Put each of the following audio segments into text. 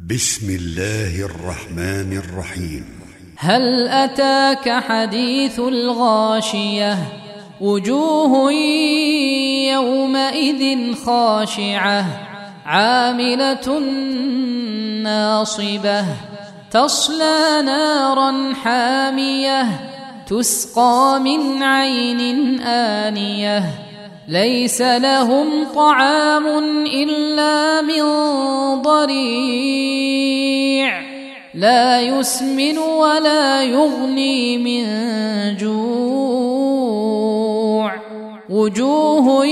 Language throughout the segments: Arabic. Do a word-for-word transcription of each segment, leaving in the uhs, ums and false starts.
بسم الله الرحمن الرحيم. هل أتاك حديث الغاشية وجوه يومئذ خاشعة عاملة ناصبة تصلى نارا حامية تسقى من عين آنية ليس لهم طعام إلا من ضريع لا يسمن ولا يغني من جوع وجوه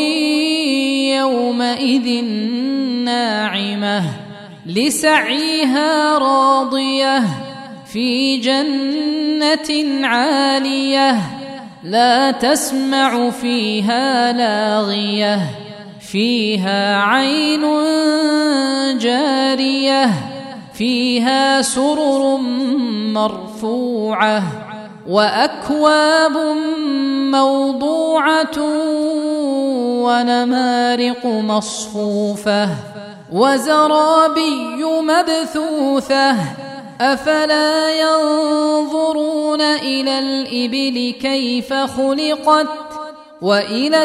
يومئذ ناعمة لسعيها راضية في جنة عالية لا تسمع فيها لاغية فيها عين جارية فيها سرر مرفوعة وأكواب موضوعة ونمارق مصفوفة وزرابي مبثوثة أفلا ينظرون إلى الإبل كيف خلقت وإلى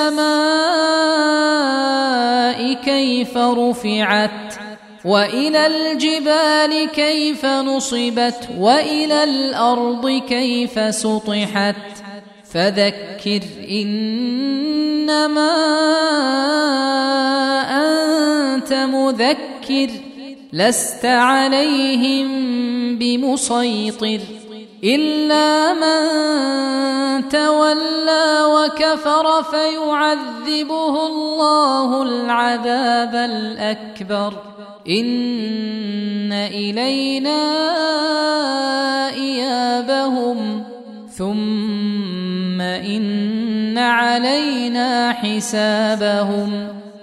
السماء كيف رفعت وإلى الجبال كيف نصبت وإلى الأرض كيف سطحت فذكر إنما أنت مذكر لست عليهم بمسيطر إلا من تولى وكفر فيعذبه الله العذاب الأكبر إن إلينا إيابهم ثم إن علينا حسابهم